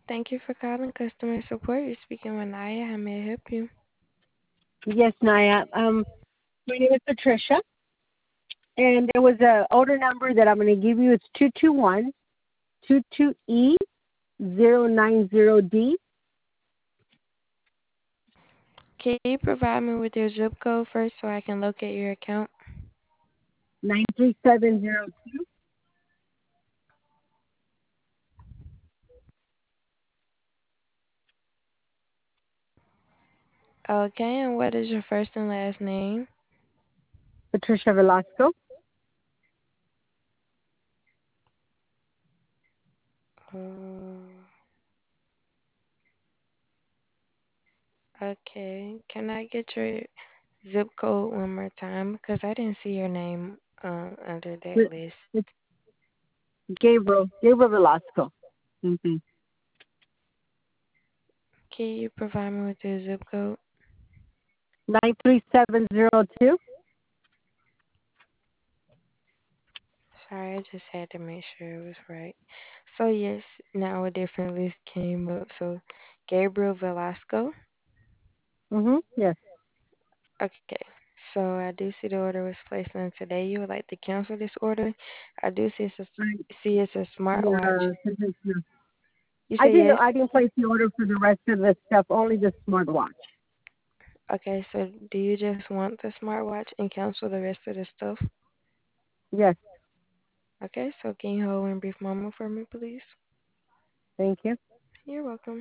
Thank you for calling customer support. You're speaking with Naya. How may I help you? Yes, Naya. My name is Patricia, and there was a order number that I'm going to give you. It's 22122E090D Can you provide me with your zip code first so I can locate your account? 93702. Okay, and what is your first and last name? Patricia Velasco. Um, okay, can I get your zip code one more time? Because I didn't see your name under that list. It's Gabriel Velasco. Mm-hmm. Can you provide me with your zip code? 93702. Sorry, I just had to make sure it was right. So yes, now a different list came up. So Gabriel Velasco. Mm-hmm. Yes. Okay. So I do see the order was placed on today. You would like to cancel this order? I do Right. see it's a smartwatch. Yeah. Patricia. You I say didn't. yes? I didn't place the order for the rest of the stuff. Only the smartwatch. Okay, so do you just want the smartwatch and cancel the rest of the stuff? Yes. Okay, so can you hold one brief moment for me, please? Thank you. You're welcome.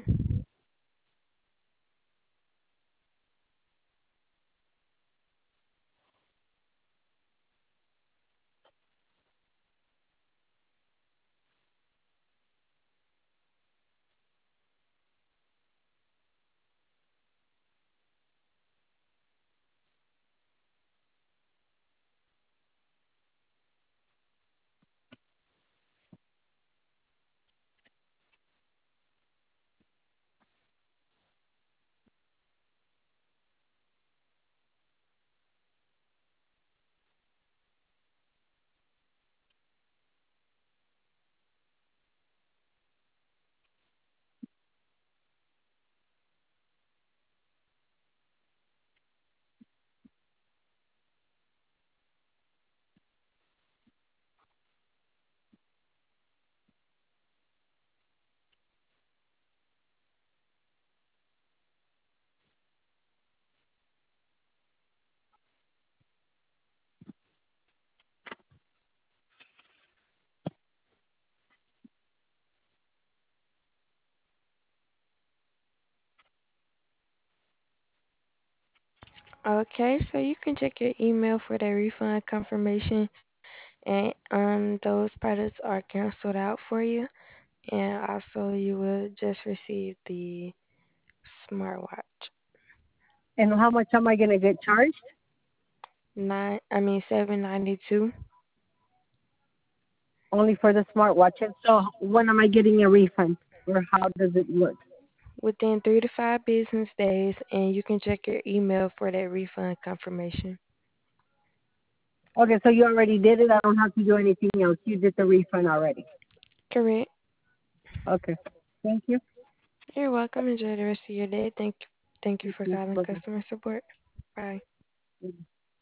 Okay, so you can check your email for the refund confirmation, and those products are canceled out for you, and also you will just receive the smartwatch. And how much am I gonna get charged? 792. Only for the smartwatch. And so when am I getting a refund? Or how does it work? Within 3 to 5 business days, and you can check your email for that refund confirmation. Okay, so you already did it. I don't have to do anything else. You did the refund already. Correct. Okay. Thank you. You're welcome. Enjoy the rest of your day. Thank you for calling Bye-bye. customer support. Bye.